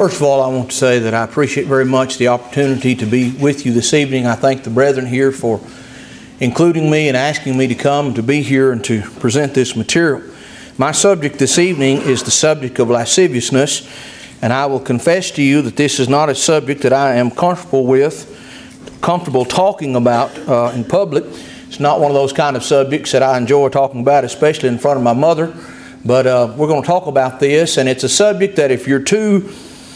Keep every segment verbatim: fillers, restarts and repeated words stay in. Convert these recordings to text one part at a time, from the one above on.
First of all, I want to say that I appreciate very much the opportunity to be with you this evening. I thank the brethren here for including me and asking me to come to be here and to present this material. My subject this evening is the subject of lasciviousness, and I will confess to you that this is not a subject that I am comfortable with, comfortable talking about uh, in public. It's not one of those kind of subjects that I enjoy talking about, especially in front of my mother. But uh, we're going to talk about this, and it's a subject that if you're too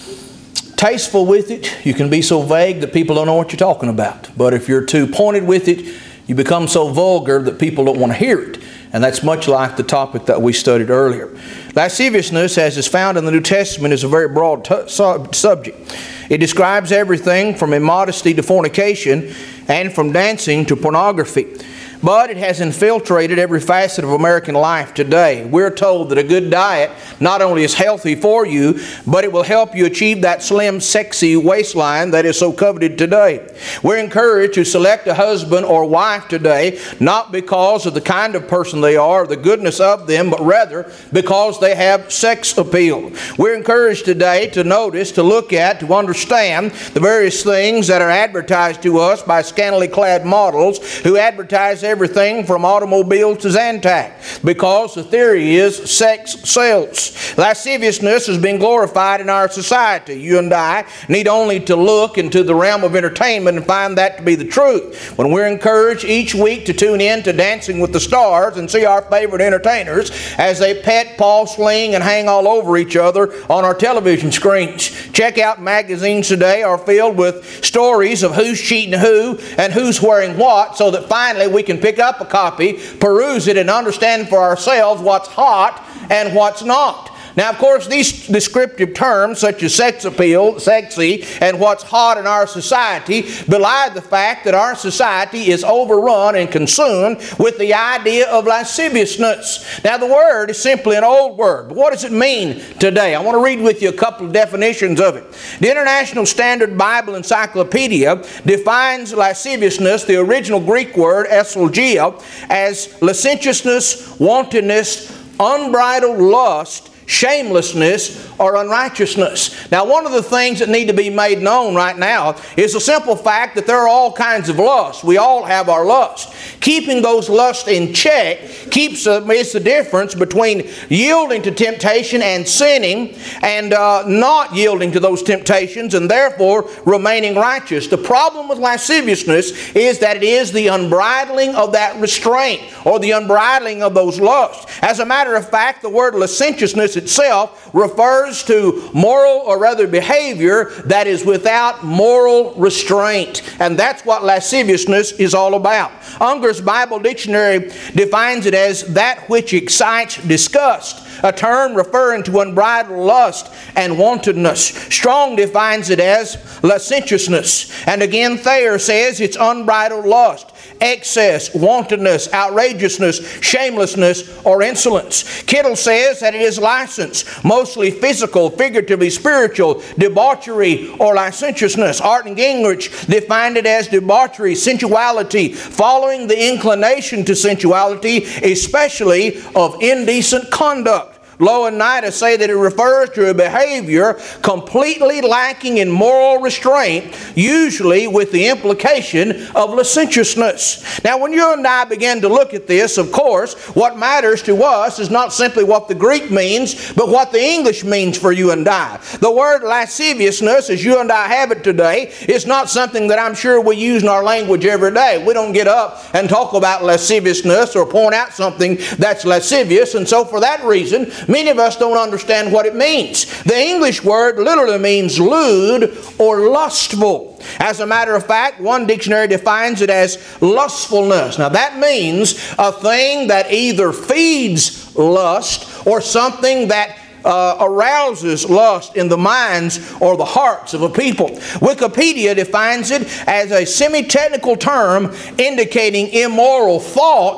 tasteful with it, you can be so vague that people don't know what you're talking about. But if you're too pointed with it, you become so vulgar that people don't want to hear it. And that's much like the topic that we studied earlier. Lasciviousness, as is found in the New Testament, is a very broad t- sub- subject. It describes everything from immodesty to fornication and from dancing to pornography. But it has infiltrated every facet of American life today. We're told that a good diet not only is healthy for you, but it will help you achieve that slim, sexy waistline that is so coveted today. We're encouraged to select a husband or wife today, not because of the kind of person they are, or the goodness of them, but rather because they have sex appeal. We're encouraged today to notice, to look at, to understand the various things that are advertised to us by scantily clad models who advertise everything from automobiles to Zantac, because the theory is sex sells. Lasciviousness has been glorified in our society. You and I need only to look into the realm of entertainment and find that to be the truth. When we're encouraged each week to tune in to Dancing with the Stars and see our favorite entertainers as they pet, paw, sling, and hang all over each other on our television screens. Check out magazines today are filled with stories of who's cheating who and who's wearing what, so that finally we can pick up a copy, peruse it, and understand for ourselves what's hot and what's not. Now, of course, these descriptive terms such as sex appeal, sexy, and what's hot in our society belie the fact that our society is overrun and consumed with the idea of lasciviousness. Now, the word is simply an old word, but what does it mean today? I want to read with you a couple of definitions of it. The International Standard Bible Encyclopedia defines lasciviousness, the original Greek word eschatologia, as licentiousness, wantonness, unbridled lust, shamelessness, or unrighteousness. Now, one of the things that need to be made known right now is the simple fact that there are all kinds of lusts. We all have our lusts. Keeping those lusts in check keeps uh, is the difference between yielding to temptation and sinning, and uh, not yielding to those temptations and therefore remaining righteous. The problem with lasciviousness is that it is the unbridling of that restraint, or the unbridling of those lusts. As a matter of fact, the word licentiousness itself refers to moral, or rather behavior, that is without moral restraint. And that's what lasciviousness is all about. Unger's Bible Dictionary defines it as that which excites disgust, a term referring to unbridled lust and wantonness. Strong defines it as licentiousness. And again, Thayer says it's unbridled lust, excess, wantonness, outrageousness, shamelessness, or insolence. Kittle says that it is license, mostly physical, figuratively spiritual, debauchery, or licentiousness. Art and Gingrich defined it as debauchery, sensuality, following the inclination to sensuality, especially of indecent conduct. Lowe and Nida say that it refers to a behavior completely lacking in moral restraint, usually with the implication of licentiousness. Now, when you and I begin to look at this, of course, what matters to us is not simply what the Greek means, but what the English means for you and I. The word lasciviousness, as you and I have it today, is not something that I'm sure we use in our language every day. We don't get up and talk about lasciviousness or point out something that's lascivious, and so for that reason, many of us don't understand what it means. The English word literally means lewd or lustful. As a matter of fact, one dictionary defines it as lustfulness. Now that means a thing that either feeds lust or something that Uh, arouses lust in the minds or the hearts of a people. Wikipedia defines it as a semi-technical term indicating immoral thoughts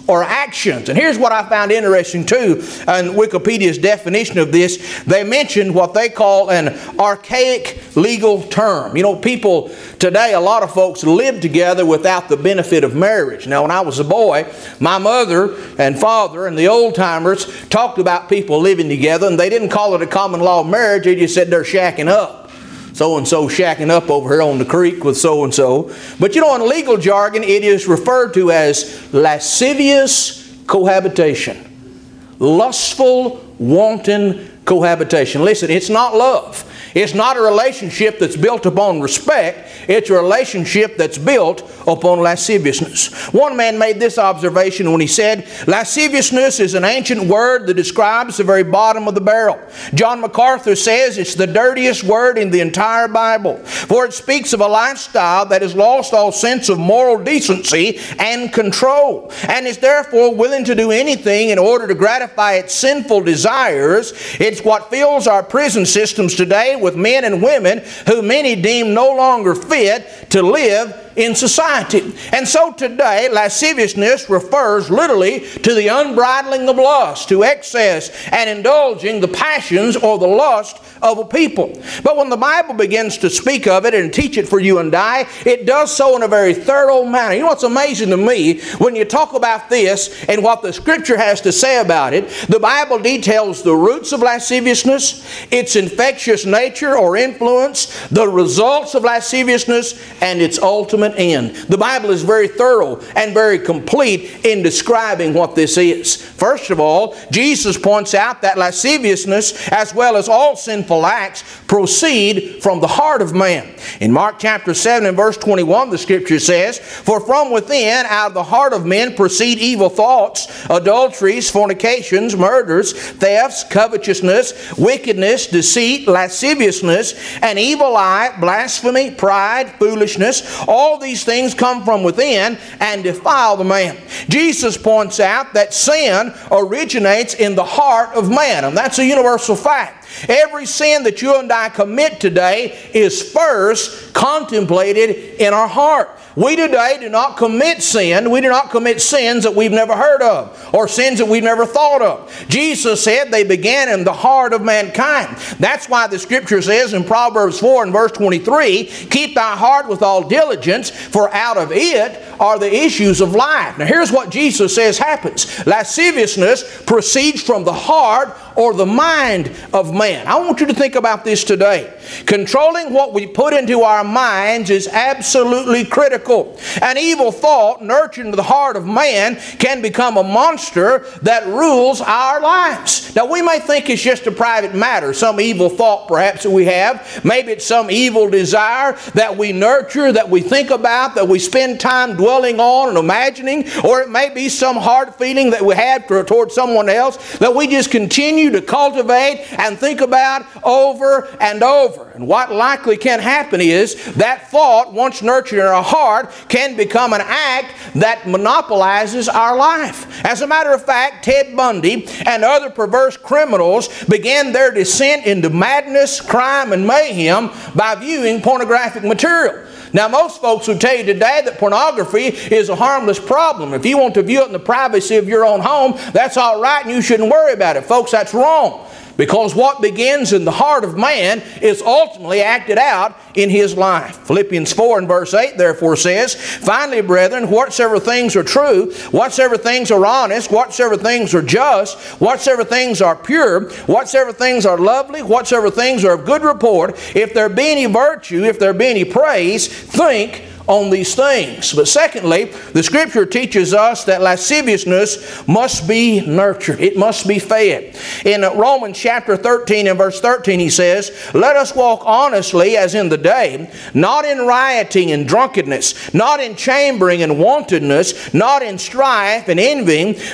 or actions. And here's what I found interesting too in Wikipedia's definition of this. They mentioned what they call an archaic legal term. You know, people today, a lot of folks live together without the benefit of marriage. Now, when I was a boy, my mother and father and the old timers talked about people living together, and they didn't call it a common law marriage. They just said they're shacking up. So-and-so shacking up over here on the creek with so-and-so. But you know, in legal jargon, it is referred to as lascivious cohabitation. Lustful, wanton cohabitation. Listen, it's not love. It's not a relationship that's built upon respect. It's a relationship that's built upon lasciviousness. One man made this observation when he said, lasciviousness is an ancient word that describes the very bottom of the barrel. John MacArthur says it's the dirtiest word in the entire Bible, for it speaks of a lifestyle that has lost all sense of moral decency and control, and is therefore willing to do anything in order to gratify its sinful desires. It's what fills our prison systems today with men and women who many deem no longer fit to live in society. And so today, lasciviousness refers literally to the unbridling of lust, to excess and indulging the passions or the lust of a people. But when the Bible begins to speak of it and teach it for you and I, it does so in a very thorough manner. You know what's amazing to me? When you talk about this and what the Scripture has to say about it, the Bible details the roots of lasciviousness, its infectious nature or influence, the results of lasciviousness, and its ultimate end. The Bible is very thorough and very complete in describing what this is. First of all, Jesus points out that lasciviousness, as well as all sinful acts, proceed from the heart of man. In Mark chapter seven and verse twenty-one, the Scripture says, for from within, out of the heart of men, proceed evil thoughts, adulteries, fornications, murders, thefts, covetousness, wickedness, deceit, lasciviousness, an evil eye, blasphemy, pride, foolishness. All these things come from within and defile the man. Jesus points out that sin originates in the heart of man, and that's a universal fact. Every sin that you and I commit today is first contemplated in our heart. We today do not commit sin. We do not commit sins that we've never heard of or sins that we've never thought of. Jesus said they began in the heart of mankind. That's why the Scripture says in Proverbs four and verse twenty-three, keep thy heart with all diligence, for out of it are the issues of life. Now here's what Jesus says happens. Lasciviousness proceeds from the heart or the mind of man. I want you to think about this today. Controlling what we put into our minds is absolutely critical. An evil thought nurtured in the heart of man can become a monster that rules our lives. Now we may think it's just a private matter, some evil thought perhaps that we have. Maybe it's some evil desire that we nurture, that we think about, that we spend time dwelling on and imagining, or it may be some hard feeling that we have towards someone else that we just continue to cultivate and think about over and over. And what likely can happen is that thought, once nurtured in our heart, can become an act that monopolizes our life. As a matter of fact, Ted Bundy and other perverse criminals began their descent into madness, crime, and mayhem by viewing pornographic material. Now, most folks would tell you today that pornography is a harmless problem. If you want to view it in the privacy of your own home, that's all right and you shouldn't worry about it. Folks, that's wrong. Because what begins in the heart of man is ultimately acted out in his life. Philippians four and verse eight therefore says, finally, brethren, whatsoever things are true, whatsoever things are honest, whatsoever things are just, whatsoever things are pure, whatsoever things are lovely, whatsoever things are of good report, if there be any virtue, if there be any praise, think on these things. But secondly, the Scripture teaches us that lasciviousness must be nurtured. It must be fed. In Romans chapter thirteen and verse thirteen he says, let us walk honestly as in the day, not in rioting and drunkenness, not in chambering and wantonness, not in strife and envying, but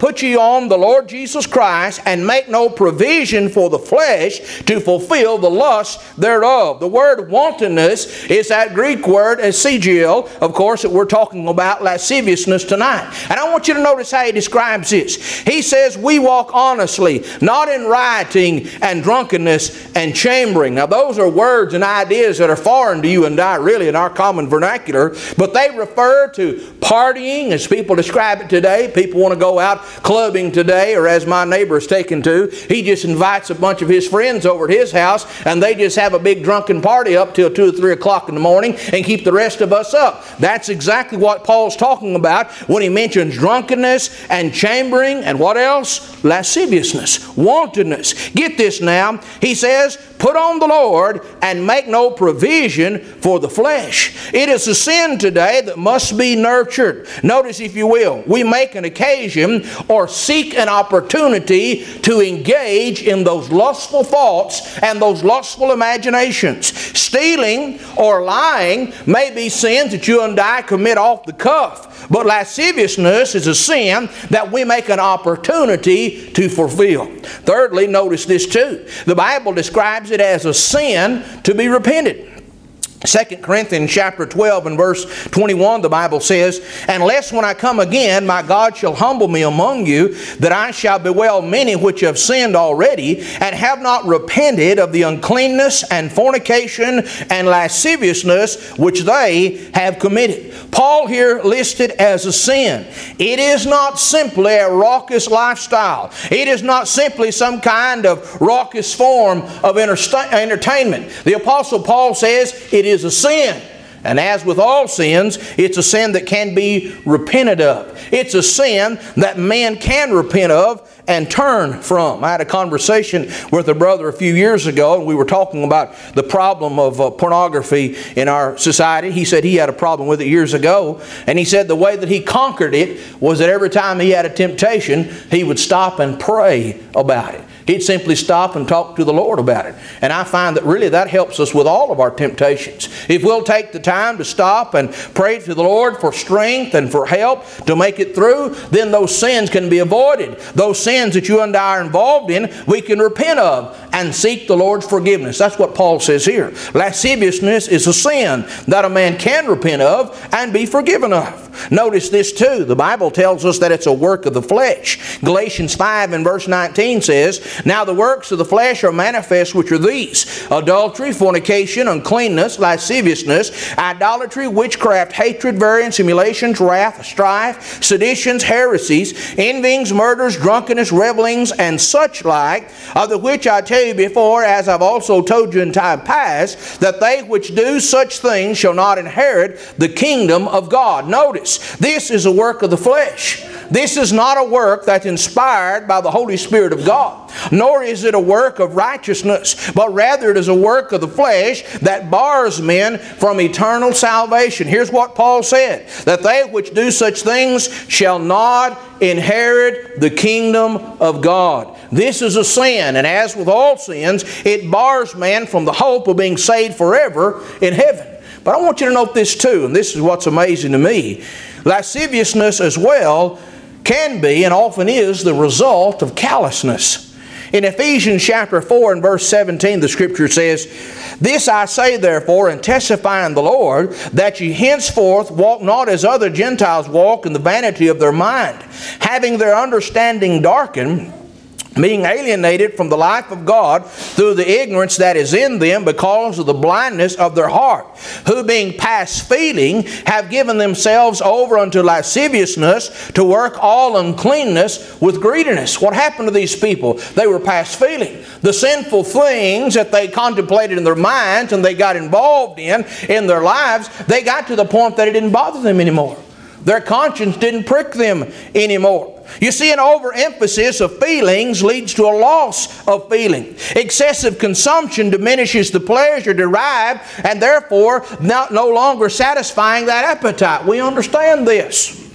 put ye on the Lord Jesus Christ, and make no provision for the flesh to fulfill the lust thereof. The word wantonness is that Greek word esigil, of course, that we're talking about lasciviousness tonight. And I want you to notice how he describes this. He says, we walk honestly, not in rioting and drunkenness and chambering. Now those are words and ideas that are foreign to you and I, really, in our common vernacular, but they refer to partying, as people describe it today. People want to go out clubbing today, or as my neighbor is taken to, he just invites a bunch of his friends over at his house, and they just have a big drunken party up till two or three o'clock in the morning and keep the rest of us up. That's exactly what Paul's talking about when he mentions drunkenness and chambering and what else? Lasciviousness, wantonness. Get this now. He says, put on the Lord and make no provision for the flesh. It is a sin today that must be nurtured. Notice, if you will, we make an occasion or seek an opportunity to engage in those lustful thoughts and those lustful imaginations. Stealing or lying may be sins that you and I commit off the cuff, but lasciviousness is a sin that we make an opportunity to fulfill. Thirdly, notice this too. The Bible describes it as a sin to be repented. Second Corinthians chapter twelve and verse twenty-one, the Bible says, unless when I come again, my God shall humble me among you, that I shall bewail many which have sinned already, and have not repented of the uncleanness and fornication and lasciviousness which they have committed. Paul here listed as a sin. It is not simply a raucous lifestyle. It is not simply some kind of raucous form of entertainment. The Apostle Paul says it is is a sin. And as with all sins, it's a sin that can be repented of. It's a sin that man can repent of and turn from. I had a conversation with a brother a few years ago, and we were talking about the problem of uh, pornography in our society. He said he had a problem with it years ago, and he said the way that he conquered it was that every time he had a temptation, he would stop and pray about it. He'd simply stop and talk to the Lord about it. And I find that really that helps us with all of our temptations. If we'll take the time to stop and pray to the Lord for strength and for help to make it through, then those sins can be avoided. Those sins that you and I are involved in, we can repent of and seek the Lord's forgiveness. That's what Paul says here. Lasciviousness is a sin that a man can repent of and be forgiven of. Notice this too. The Bible tells us that it's a work of the flesh. Galatians five and verse nineteen says, now the works of the flesh are manifest, which are these: adultery, fornication, uncleanness, lasciviousness, idolatry, witchcraft, hatred, variance, emulations, wrath, strife, seditions, heresies, envyings, murders, drunkenness, revelings, and such like, of the which I tell you before, as I've also told you in time past, that they which do such things shall not inherit the kingdom of God. Notice, this is a work of the flesh. This is not a work that's inspired by the Holy Spirit of God, nor is it a work of righteousness, but rather it is a work of the flesh that bars men from eternal salvation. Here's what Paul said, that they which do such things shall not inherit the kingdom of God. This is a sin, and as with all sins, it bars man from the hope of being saved forever in heaven. But I want you to note this too, and this is what's amazing to me. Lasciviousness as well can be and often is the result of callousness. In Ephesians chapter four and verse seventeen, the Scripture says, this I say therefore, and testify in the Lord, that ye henceforth walk not as other Gentiles walk in the vanity of their mind, having their understanding darkened, being alienated from the life of God through the ignorance that is in them because of the blindness of their heart, who being past feeling have given themselves over unto lasciviousness to work all uncleanness with greediness. What happened to these people? They were past feeling. The sinful things that they contemplated in their minds and they got involved in in their lives, they got to the point that it didn't bother them anymore. Their conscience didn't prick them anymore. You see, an overemphasis of feelings leads to a loss of feeling. Excessive consumption diminishes the pleasure derived and therefore not, no longer satisfying that appetite. We understand this.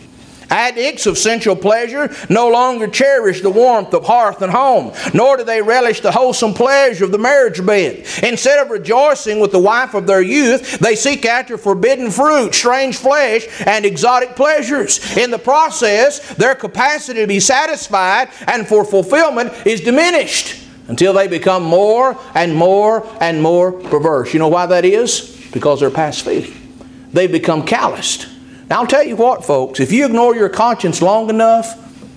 Addicts of sensual pleasure no longer cherish the warmth of hearth and home, nor do they relish the wholesome pleasure of the marriage bed. Instead of rejoicing with the wife of their youth, they seek after forbidden fruit, strange flesh, and exotic pleasures. In the process, their capacity to be satisfied and for fulfillment is diminished until they become more and more and more perverse. You know why that is? Because they're past feeling. They've become calloused. Now, I'll tell you what, folks, if you ignore your conscience long enough,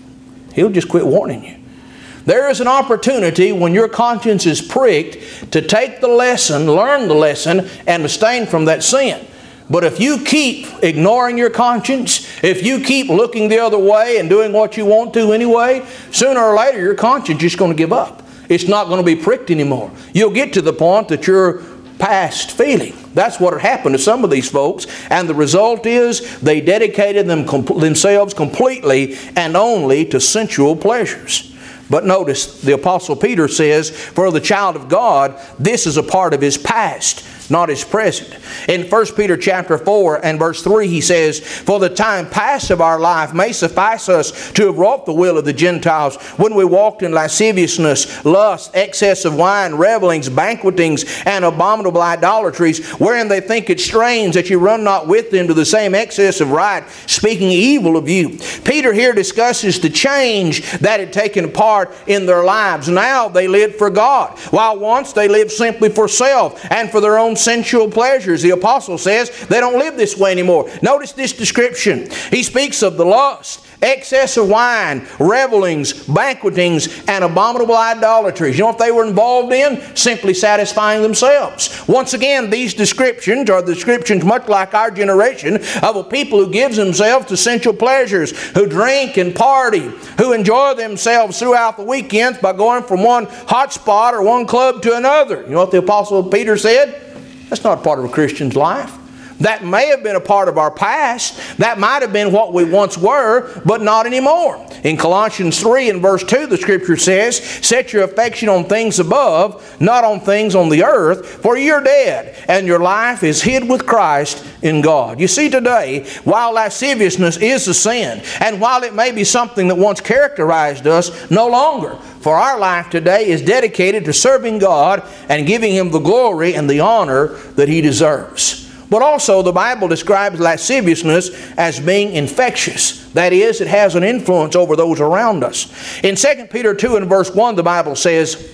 He'll just quit warning you. There is an opportunity when your conscience is pricked to take the lesson, learn the lesson, and abstain from that sin. But if you keep ignoring your conscience, if you keep looking the other way and doing what you want to anyway, sooner or later your conscience is going to give up. It's not going to be pricked anymore. You'll get to the point that you're past feeling. That's what had happened to some of these folks, and the result is they dedicated them com- themselves completely and only to sensual pleasures. But notice the Apostle Peter says, for the child of God, this is a part of his past, not his present. In First Peter chapter four and verse three, he says, for the time past of our life may suffice us to have wrought the will of the Gentiles when we walked in lasciviousness, lust, excess of wine, revelings, banquetings, and abominable idolatries, wherein they think it strange that you run not with them to the same excess of right, speaking evil of you. Peter here discusses the change that had taken part in their lives. Now they lived for God, while once they lived simply for self and for their own sensual pleasures. The apostle says they don't live this way anymore. Notice this description. He speaks of the lust, excess of wine, revelings, banquetings, and abominable idolatries. You know what they were involved in? Simply satisfying themselves. Once again, these descriptions are descriptions much like our generation of a people who gives themselves to sensual pleasures, who drink and party, who enjoy themselves throughout the weekends by going from one hot spot or one club to another. You know what the Apostle Peter said? That's not part of a Christian's life. That may have been a part of our past. That might have been what we once were, but not anymore. In Colossians three and verse two, the Scripture says, set your affection on things above, not on things on the earth, for you're dead, and your life is hid with Christ in God. You see, today, while lasciviousness is a sin, and while it may be something that once characterized us, no longer. For our life today is dedicated to serving God and giving Him the glory and the honor that He deserves. But also the Bible describes lasciviousness as being infectious. That is, it has an influence over those around us. In Second Peter two and verse one, the Bible says,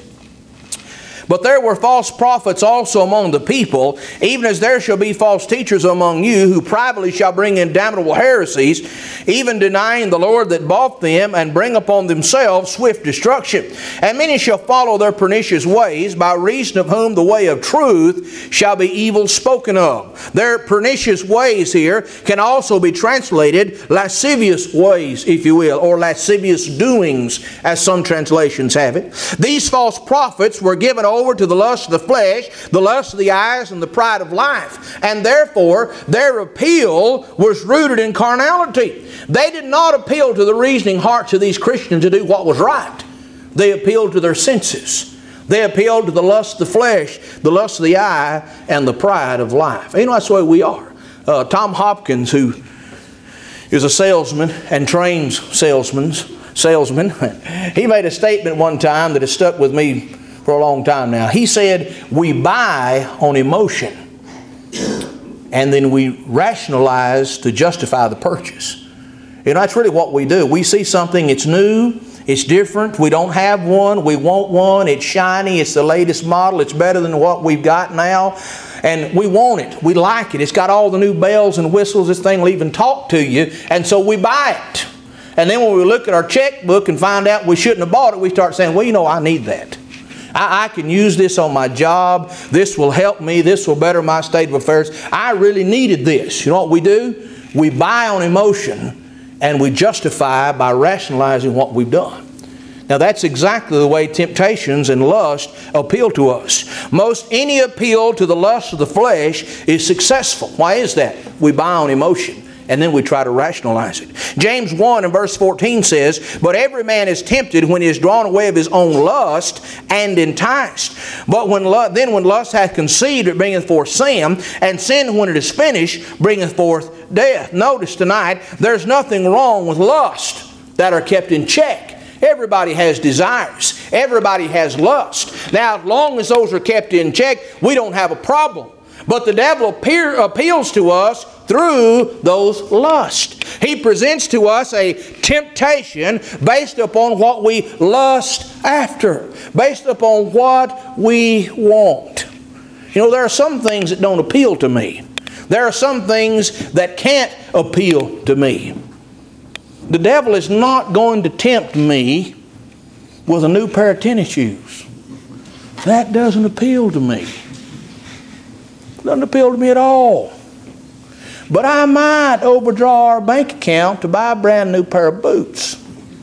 but there were false prophets also among the people, even as there shall be false teachers among you, who privately shall bring in damnable heresies, even denying the Lord that bought them, and bring upon themselves swift destruction. And many shall follow their pernicious ways, by reason of whom the way of truth shall be evil spoken of. Their pernicious ways here can also be translated lascivious ways, if you will, or lascivious doings, as some translations have it. These false prophets were given over over to the lust of the flesh, the lust of the eyes, and the pride of life. And therefore, their appeal was rooted in carnality. They did not appeal to the reasoning hearts of these Christians to do what was right. They appealed to their senses. They appealed to the lust of the flesh, the lust of the eye, and the pride of life. You know, that's the way we are. Uh, Tom Hopkins, who is a salesman and trains salesmen, salesmen, he made a statement one time that has stuck with me for a long time now. He said, we buy on emotion, and then we rationalize to justify the purchase. You know, that's really what we do. We see something, it's new, it's different, we don't have one, we want one, it's shiny, it's the latest model, it's better than what we've got now, and we want it, we like it, it's got all the new bells and whistles, this thing will even talk to you, and so we buy it. And then when we look at our checkbook and find out we shouldn't have bought it, we start saying, well, you know, I need that. I, I can use this on my job. This will help me. This will better my state of affairs. I really needed this. You know what we do? We buy on emotion and we justify by rationalizing what we've done. Now that's exactly the way temptations and lust appeal to us. Most any appeal to the lust of the flesh is successful. Why is that? We buy on emotion and then we try to rationalize it. James one and verse fourteen says, "But every man is tempted when he is drawn away of his own lust and enticed. But when lu- then when lust hath conceived, it bringeth forth sin, and sin, when it is finished, bringeth forth death." Notice tonight, there's nothing wrong with lust that are kept in check. Everybody has desires. Everybody has lust. Now, as long as those are kept in check, we don't have a problem. But the devil appear, appeals to us through those lusts. He presents to us a temptation based upon what we lust after, based upon what we want. You know, there are some things that don't appeal to me. There are some things that can't appeal to me. The devil is not going to tempt me with a new pair of tennis shoes. That doesn't appeal to me. Doesn't appeal to me at all. But I might overdraw our bank account to buy a brand new pair of boots.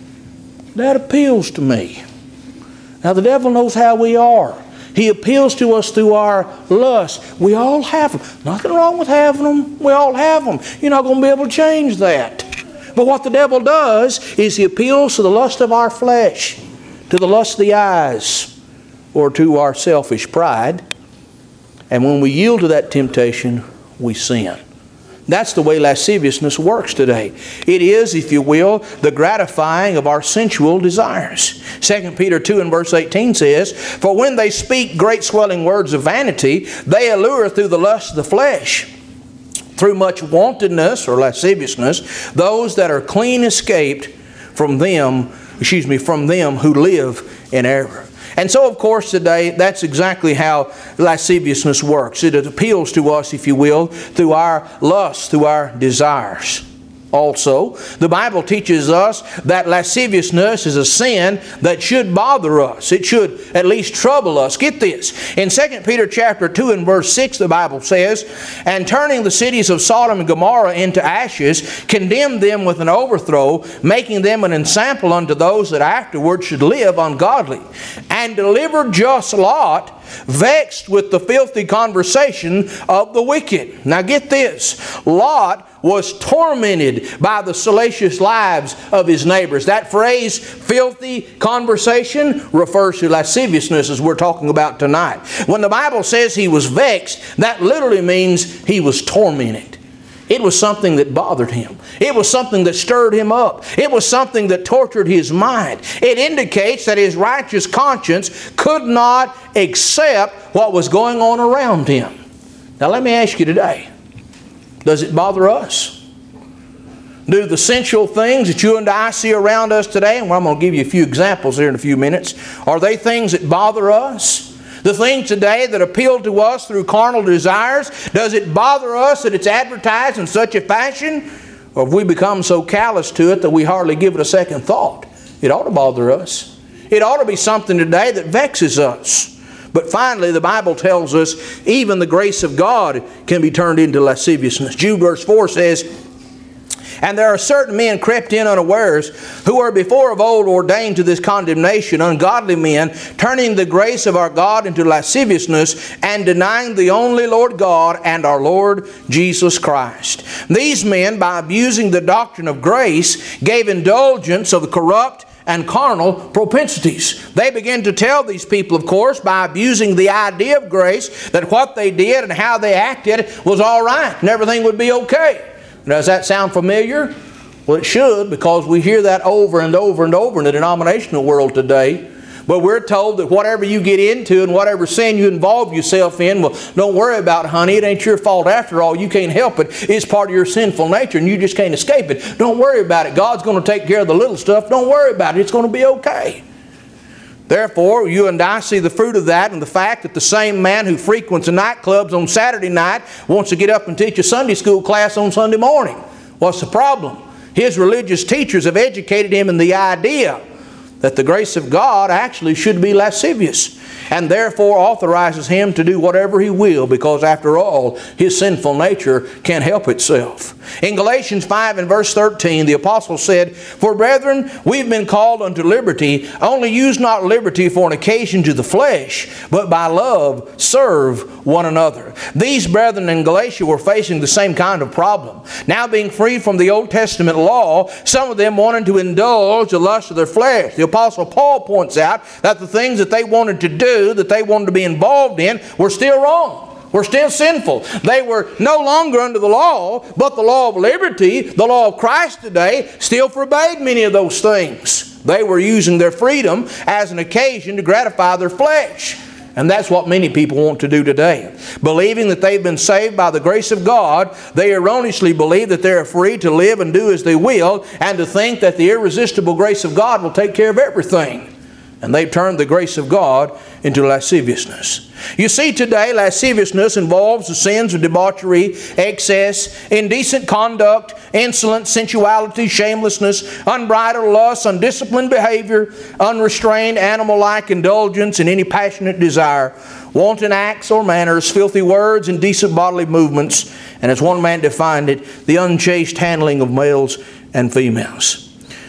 That appeals to me. Now the devil knows how we are. He appeals to us through our lust. We all have them. Nothing wrong with having them. We all have them. You're not going to be able to change that. But what the devil does is he appeals to the lust of our flesh, to the lust of the eyes, or to our selfish pride. And when we yield to that temptation, we sin. That's the way lasciviousness works today. It is, if you will, the gratifying of our sensual desires. Second Peter two and verse eighteen says, "For when they speak great swelling words of vanity, they allure through the lust of the flesh, through much wantonness," or lasciviousness, "those that are clean escaped from them, excuse me, from them who live in error." And so, of course, today, that's exactly how lasciviousness works. It appeals to us, if you will, through our lusts, through our desires. Also, the Bible teaches us that lasciviousness is a sin that should bother us. It should at least trouble us. Get this. In Second Peter chapter two and verse six, the Bible says, "And turning the cities of Sodom and Gomorrah into ashes, condemned them with an overthrow, making them an ensample unto those that afterward should live ungodly. And delivered just Lot, vexed with the filthy conversation of the wicked." Now get this. Lot was tormented by the salacious lives of his neighbors. That phrase, filthy conversation, refers to lasciviousness, as we're talking about tonight. When the Bible says he was vexed, that literally means he was tormented. It was something that bothered him. It was something that stirred him up. It was something that tortured his mind. It indicates that his righteous conscience could not accept what was going on around him. Now let me ask you today, does it bother us? Do the sensual things that you and I see around us today, and I'm going to give you a few examples here in a few minutes, are they things that bother us? The things today that appeal to us through carnal desires, does it bother us that it's advertised in such a fashion? Or have we become so callous to it that we hardly give it a second thought? It ought to bother us. It ought to be something today that vexes us. But finally, the Bible tells us even the grace of God can be turned into lasciviousness. Jude verse four says, "And there are certain men crept in unawares, who were before of old ordained to this condemnation, ungodly men, turning the grace of our God into lasciviousness, and denying the only Lord God and our Lord Jesus Christ. These men, by abusing the doctrine of grace, gave indulgence of the corrupt and carnal propensities." They begin to tell these people, of course, by abusing the idea of grace, that what they did and how they acted was all right and everything would be okay. Does that sound familiar? Well, it should, because we hear that over and over and over in the denominational world today. But we're told that whatever you get into and whatever sin you involve yourself in, well, don't worry about it, honey. It ain't your fault after all. You can't help it. It's part of your sinful nature and you just can't escape it. Don't worry about it. God's going to take care of the little stuff. Don't worry about it. It's going to be okay. Therefore, you and I see the fruit of that in the fact that the same man who frequents the nightclubs on Saturday night wants to get up and teach a Sunday school class on Sunday morning. What's the problem? His religious teachers have educated him in the idea that the grace of God actually should be lascivious. and therefore authorizes him to do whatever he will, because after all, his sinful nature can't help itself. In Galatians five and verse thirteen, the apostle said, "For brethren, we've been called unto liberty, only use not liberty for an occasion to the flesh, but by love serve one another." These brethren in Galatia were facing the same kind of problem. Now being freed from the Old Testament law, some of them wanted to indulge the lust of their flesh. The apostle Paul points out that the things that they wanted to do, that they wanted to be involved in, were still wrong. Were still sinful. They were no longer under the law, but the law of liberty, the law of Christ today, still forbade many of those things. They were using their freedom as an occasion to gratify their flesh. And that's what many people want to do today. Believing that they've been saved by the grace of God, they erroneously believe that they are free to live and do as they will, and to think that the irresistible grace of God will take care of everything. And they've turned the grace of God into lasciviousness. You see, today lasciviousness involves the sins of debauchery, excess, indecent conduct, insolence, sensuality, shamelessness, unbridled lust, undisciplined behavior, unrestrained animal-like indulgence in any passionate desire, wanton acts or manners, filthy words, indecent bodily movements, and as one man defined it, the unchaste handling of males and females.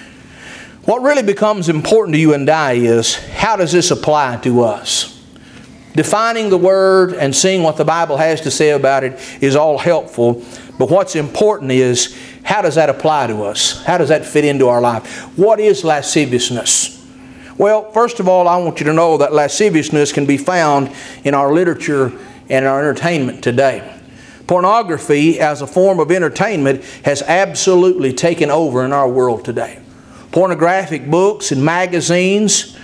What really becomes important to you and I is, how does this apply to us? Defining the Word and seeing what the Bible has to say about it is all helpful, but what's important is, how does that apply to us? How does that fit into our life? What is lasciviousness? Well, first of all, I want you to know that lasciviousness can be found in our literature and our entertainment today. Pornography as a form of entertainment has absolutely taken over in our world today. Pornographic books and magazines,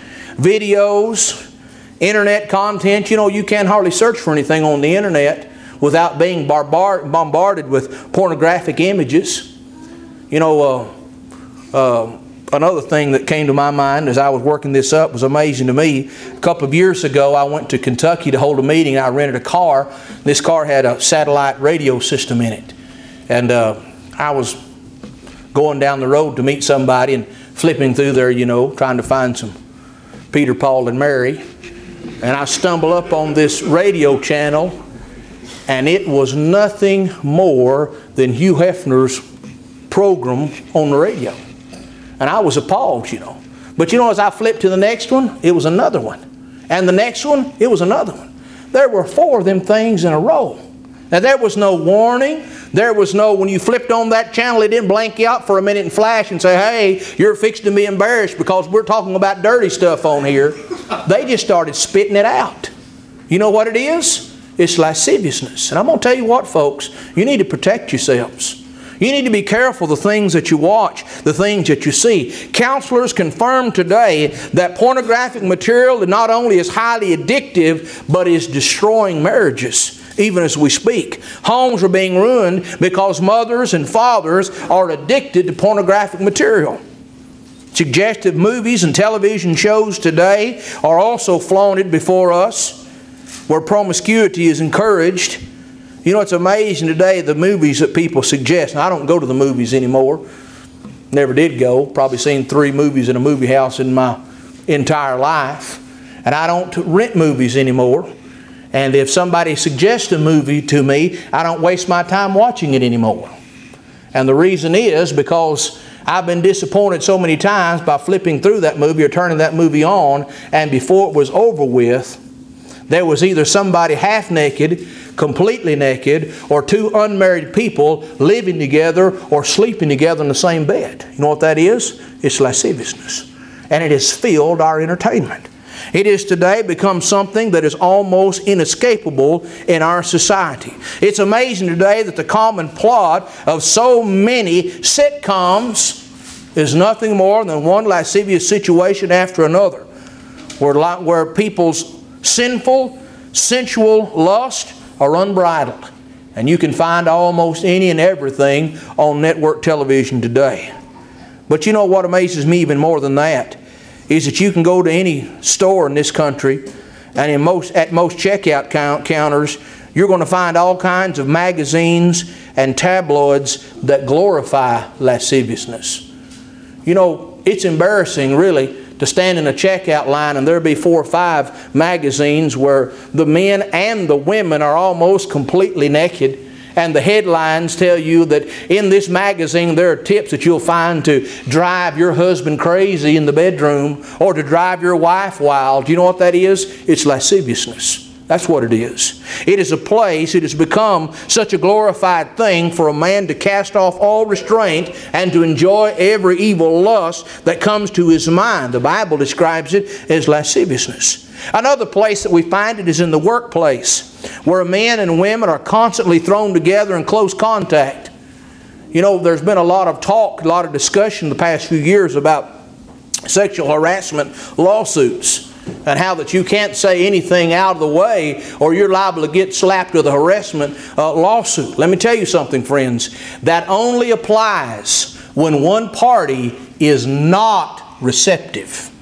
videos, internet content. You know, you can't hardly search for anything on the internet without being barbar- bombarded with pornographic images. You know, uh, uh, another thing that came to my mind as I was working this up was amazing to me. A couple of years ago, I went to Kentucky to hold a meeting. I rented a car. This car had a satellite radio system in it. And uh, I was going down the road to meet somebody and flipping through there, you know, trying to find some Peter, Paul, and Mary. And I stumble up on this radio channel, and it was nothing more than Hugh Hefner's program on the radio. And I was appalled, you know. But you know, as I flipped to the next one, it was another one. And the next one, it was another one. There were four of them things in a row. Now, there was no warning. There was no, when you flipped on that channel, it didn't blank you out for a minute and flash and say, "Hey, you're fixing to be embarrassed because we're talking about dirty stuff on here." They just started spitting it out. You know what it is? It's lasciviousness. And I'm going to tell you what, folks, you need to protect yourselves. You need to be careful the things that you watch, the things that you see. Counselors confirm today that pornographic material not only is highly addictive, but is destroying marriages. Even as we speak, homes are being ruined because mothers and fathers are addicted to pornographic material. Suggestive movies and television shows today are also flaunted before us, where promiscuity is encouraged. You know, it's amazing today the movies that people suggest. Now, I don't go to the movies anymore. Never did go. Probably seen three movies in a movie house in my entire life. And I don't rent movies anymore. And if somebody suggests a movie to me, I don't waste my time watching it anymore. And the reason is because I've been disappointed so many times by flipping through that movie or turning that movie on, and before it was over with, there was either somebody half naked, completely naked, or two unmarried people living together or sleeping together in the same bed. You know what that is? It's lasciviousness. And it has filled our entertainment. It has today become something that is almost inescapable in our society. It's amazing today that the common plot of so many sitcoms is nothing more than one lascivious situation after another, where, where people's sinful, sensual lust are unbridled. And you can find almost any and everything on network television today. But you know what amazes me even more than that? Is that you can go to any store in this country, and in most, at most checkout count, counters, you're going to find all kinds of magazines and tabloids that glorify lasciviousness. You know, it's embarrassing, really, to stand in a checkout line and there'll be four or five magazines where the men and the women are almost completely naked, and the headlines tell you that in this magazine there are tips that you'll find to drive your husband crazy in the bedroom or to drive your wife wild. Do you know what that is? It's lasciviousness. That's what it is. It is a place, it has become such a glorified thing for a man to cast off all restraint and to enjoy every evil lust that comes to his mind. The Bible describes it as lasciviousness. Another place that we find it is in the workplace, where men and women are constantly thrown together in close contact. You know, there's been a lot of talk, a lot of discussion the past few years about sexual harassment lawsuits, and how that you can't say anything out of the way or you're liable to get slapped with a harassment uh, lawsuit. Let me tell you something, friends. That only applies when one party is not receptive.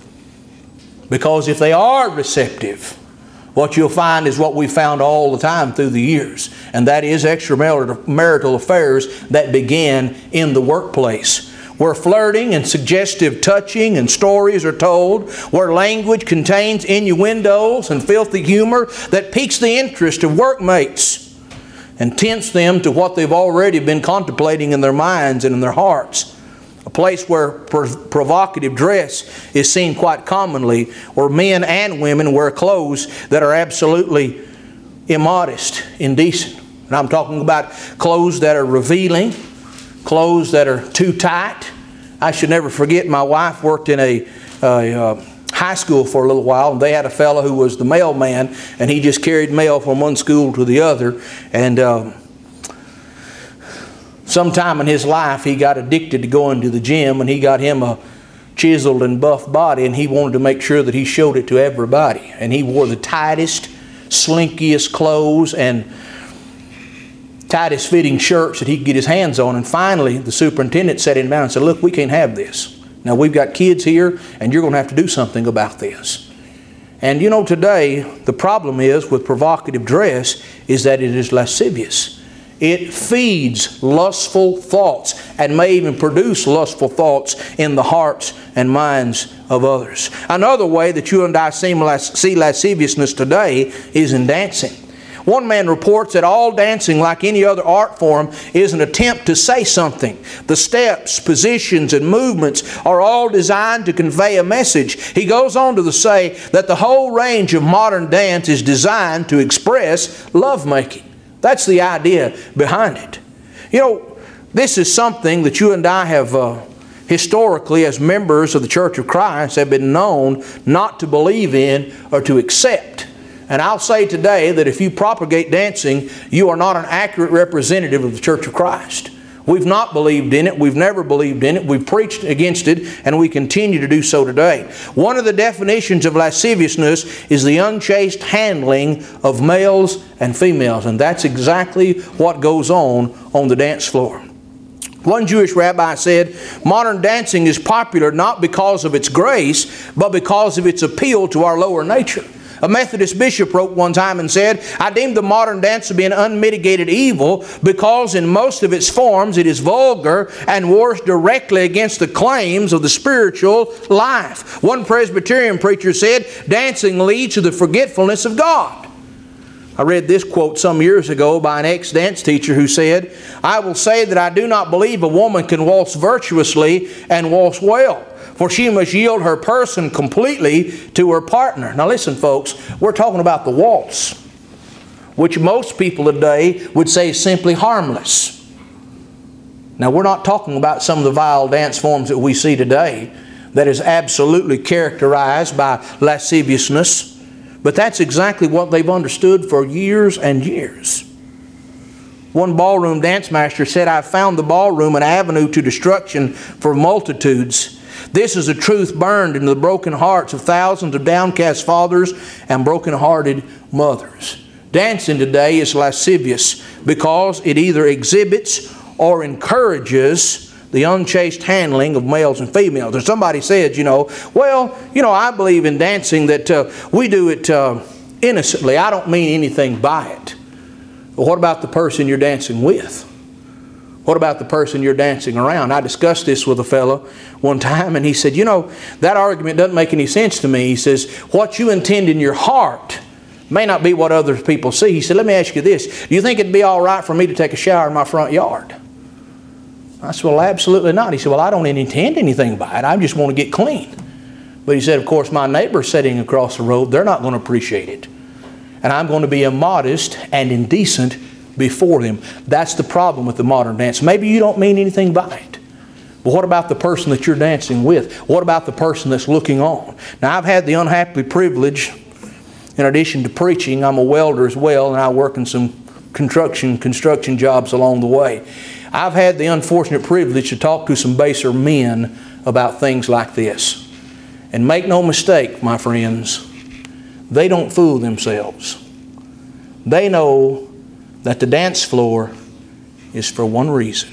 Because if they are receptive, what you'll find is what we found all the time through the years, and that is extramarital affairs that began in the workplace, where flirting and suggestive touching and stories are told, where language contains innuendos and filthy humor that piques the interest of workmates and tempts them to what they've already been contemplating in their minds and in their hearts. A place where provocative dress is seen quite commonly, where men and women wear clothes that are absolutely immodest, indecent. And I'm talking about clothes that are revealing, clothes that are too tight. I should never forget, my wife worked in a, a uh, high school for a little while, and they had a fellow who was the mailman, and he just carried mail from one school to the other. And uh, sometime in his life he got addicted to going to the gym, and he got him a chiseled and buff body, and he wanted to make sure that he showed it to everybody. And he wore the tightest, slinkiest clothes and tightest fitting shirts that he could get his hands on. And finally the superintendent sat him down and said, "Look, we can't have this. Now we've got kids here and you're going to have to do something about this." And you know, today the problem is with provocative dress is that it is lascivious. It feeds lustful thoughts and may even produce lustful thoughts in the hearts and minds of others. Another way that you and I see lasciviousness today is in dancing. One man reports that all dancing, like any other art form, is an attempt to say something. The steps, positions, and movements are all designed to convey a message. He goes on to say that the whole range of modern dance is designed to express lovemaking. That's the idea behind it. You know, this is something that you and I have uh, historically, as members of the Church of Christ, have been known not to believe in or to accept. And I'll say today that if you propagate dancing, you are not an accurate representative of the Church of Christ. We've not believed in it. We've never believed in it. We've preached against it, and we continue to do so today. One of the definitions of lasciviousness is the unchaste handling of males and females, and that's exactly what goes on on the dance floor. One Jewish rabbi said, "Modern dancing is popular not because of its grace, but because of its appeal to our lower nature." A Methodist bishop wrote one time and said, "I deem the modern dance to be an unmitigated evil because in most of its forms it is vulgar and wars directly against the claims of the spiritual life." One Presbyterian preacher said, "Dancing leads to the forgetfulness of God." I read this quote some years ago by an ex-dance teacher who said, "I will say that I do not believe a woman can waltz virtuously and waltz well, for she must yield her person completely to her partner." Now listen, folks, we're talking about the waltz, which most people today would say is simply harmless. Now we're not talking about some of the vile dance forms that we see today that is absolutely characterized by lasciviousness, but that's exactly what they've understood for years and years. One ballroom dance master said, "I've found the ballroom an avenue to destruction for multitudes. This is a truth burned into the broken hearts of thousands of downcast fathers and broken-hearted mothers." Dancing today is lascivious because it either exhibits or encourages the unchaste handling of males and females. And somebody said, you know, well, you know, I believe in dancing that uh, we do it uh, innocently. I don't mean anything by it. But what about the person you're dancing with? What about the person you're dancing around? I discussed this with a fellow one time, and he said, you know, that argument doesn't make any sense to me. He says, what you intend in your heart may not be what other people see. He said, let me ask you this. Do you think it'd be all right for me to take a shower in my front yard? I said, well, absolutely not. He said, well, I don't intend anything by it. I just want to get clean. But he said, of course, my neighbor sitting across the road, they're not going to appreciate it. And I'm going to be immodest and indecent before them. That's the problem with the modern dance. Maybe you don't mean anything by it. But what about the person that you're dancing with? What about the person that's looking on? Now, I've had the unhappy privilege, in addition to preaching, I'm a welder as well, and I work in some construction, construction jobs along the way. I've had the unfortunate privilege to talk to some baser men about things like this. And make no mistake, my friends, they don't fool themselves. They know that the dance floor is for one reason.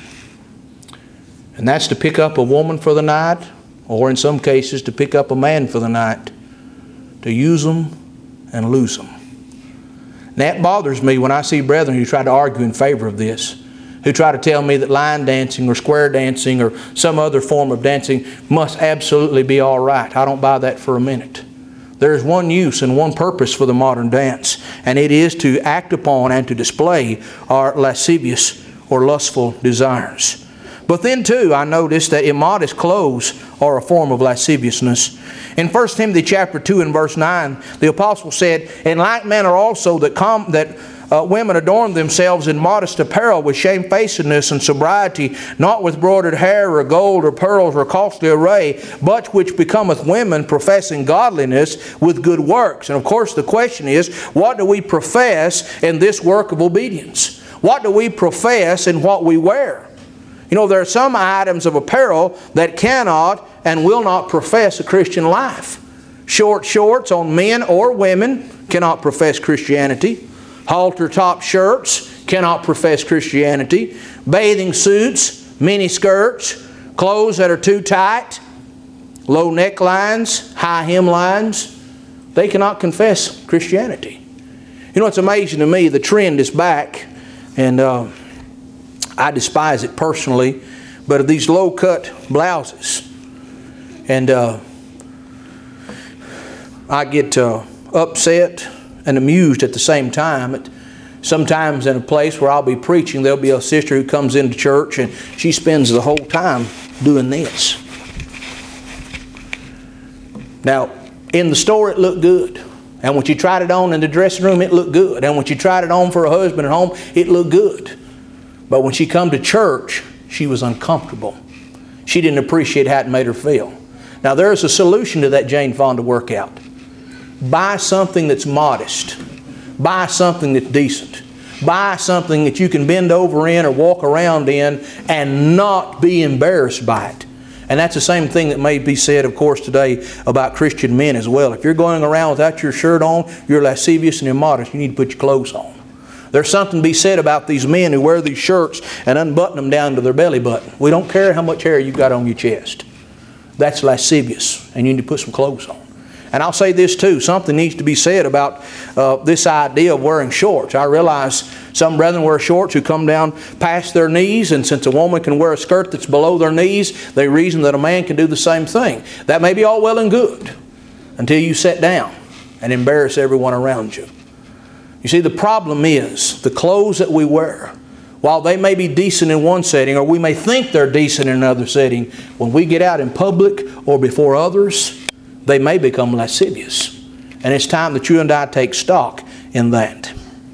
And that's to pick up a woman for the night, or in some cases to pick up a man for the night, to use them and lose them. And that bothers me when I see brethren who try to argue in favor of this, who try to tell me that line dancing or square dancing or some other form of dancing must absolutely be all right. I don't buy that for a minute. There is one use and one purpose for the modern dance, and it is to act upon and to display our lascivious or lustful desires. But then too, I noticed that immodest clothes are a form of lasciviousness. In First Timothy chapter two and verse nine, the apostle said, in like manner also that, com- that uh, women adorn themselves in modest apparel with shamefacedness and sobriety, not with broidered hair or gold or pearls or costly array, but which becometh women professing godliness with good works. And of course the question is, what do we profess in this work of obedience? What do we profess in what we wear? You know, there are some items of apparel that cannot and will not profess a Christian life. Short shorts on men or women cannot profess Christianity. Halter-top shirts cannot profess Christianity. Bathing suits, mini skirts, clothes that are too tight, low necklines, high hemlines, they cannot confess Christianity. You know, it's amazing to me, the trend is back, and uh, I despise it personally, but of these low-cut blouses. And uh, I get uh, upset and amused at the same time. It, sometimes in a place where I'll be preaching, there'll be a sister who comes into church and she spends the whole time doing this. Now, in the store it looked good. And when she tried it on in the dressing room, it looked good. And when she tried it on for her husband at home, it looked good. But when she come to church, she was uncomfortable. She didn't appreciate how it made her feel. Now there's a solution to that Jane Fonda workout. Buy something that's modest. Buy something that's decent. Buy something that you can bend over in or walk around in and not be embarrassed by it. And that's the same thing that may be said, of course, today about Christian men as well. If you're going around without your shirt on, you're lascivious and immodest. You need to put your clothes on. There's something to be said about these men who wear these shirts and unbutton them down to their belly button. We don't care how much hair you've got on your chest. That's lascivious, and you need to put some clothes on. And I'll say this too, something needs to be said about uh, this idea of wearing shorts. I realize some brethren wear shorts who come down past their knees, and since a woman can wear a skirt that's below their knees, they reason that a man can do the same thing. That may be all well and good until you sit down and embarrass everyone around you. You see, the problem is the clothes that we wear, while they may be decent in one setting, or we may think they're decent in another setting, when we get out in public or before others, they may become lascivious. And it's time that you and I take stock in that.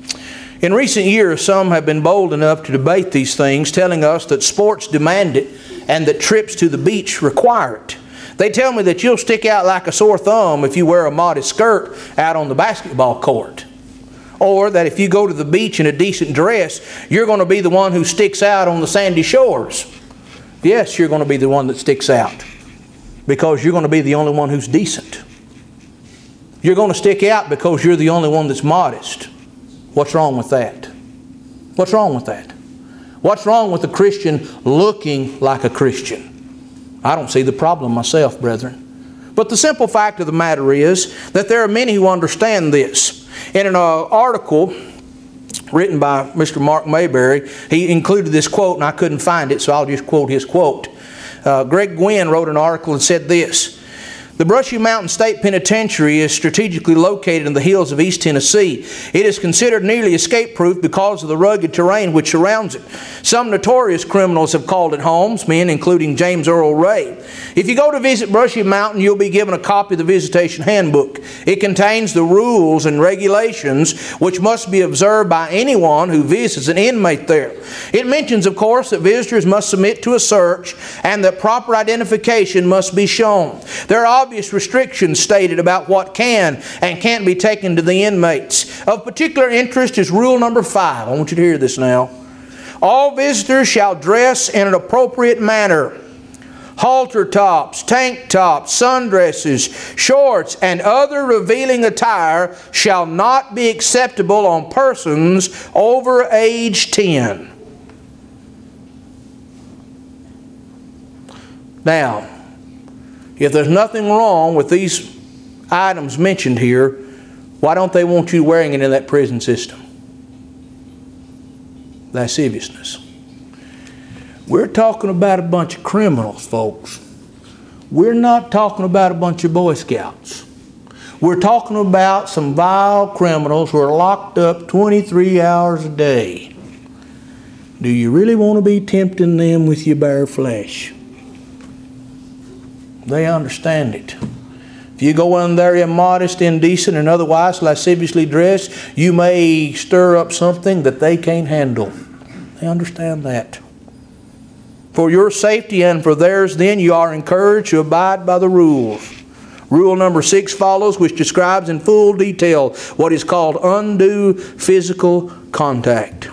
In recent years, some have been bold enough to debate these things, telling us that sports demand it and that trips to the beach require it. They tell me that you'll stick out like a sore thumb if you wear a modest skirt out on the basketball court. Or that if you go to the beach in a decent dress, you're going to be the one who sticks out on the sandy shores. Yes, you're going to be the one that sticks out, because you're going to be the only one who's decent. You're going to stick out because you're the only one that's modest. What's wrong with that? What's wrong with that? What's wrong with a Christian looking like a Christian? I don't see the problem myself, brethren. But the simple fact of the matter is that there are many who understand this. In an uh, article written by Mister Mark Mayberry. He included this quote, and I couldn't find it, so I'll just quote his quote. Uh, Greg Gwynn wrote an article and said this: "The Brushy Mountain State Penitentiary is strategically located in the hills of East Tennessee. It is considered nearly escape-proof because of the rugged terrain which surrounds it. Some notorious criminals have called it home, men including James Earl Ray. If you go to visit Brushy Mountain, you'll be given a copy of the Visitation Handbook. It contains the rules and regulations which must be observed by anyone who visits an inmate there. It mentions, of course, that visitors must submit to a search and that proper identification must be shown. There are obvious restrictions stated about what can and can't be taken to the inmates. Of particular interest is rule number five." I want you to hear this now. "All visitors shall dress in an appropriate manner. Halter tops, tank tops, sundresses, shorts, and other revealing attire shall not be acceptable on persons over age ten." Now, if there's nothing wrong with these items mentioned here, why don't they want you wearing it in that prison system? Lasciviousness. We're talking about a bunch of criminals, folks. We're not talking about a bunch of Boy Scouts. We're talking about some vile criminals who are locked up twenty-three hours a day. Do you really want to be tempting them with your bare flesh? They understand it. If you go in there immodest, indecent, and otherwise lasciviously dressed, you may stir up something that they can't handle. They understand that. For your safety and for theirs, then, you are encouraged to abide by the rules. Rule number six follows, which describes in full detail what is called undue physical contact.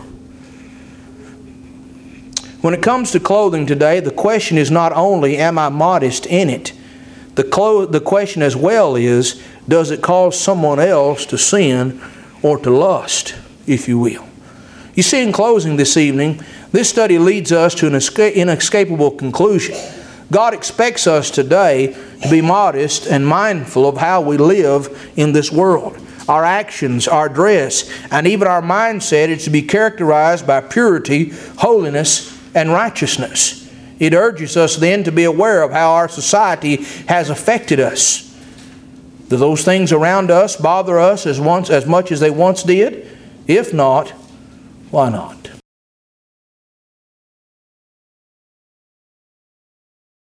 When it comes to clothing today, the question is not only, am I modest in it? The, clo- the question as well is, does it cause someone else to sin or to lust, if you will? You see, in closing this evening, this study leads us to an esca- inescapable conclusion. God expects us today to be modest and mindful of how we live in this world. Our actions, our dress, and even our mindset is to be characterized by purity, holiness, and righteousness. It urges us then to be aware of how our society has affected us. Do those things around us bother us as once as much as they once did? If not, why not?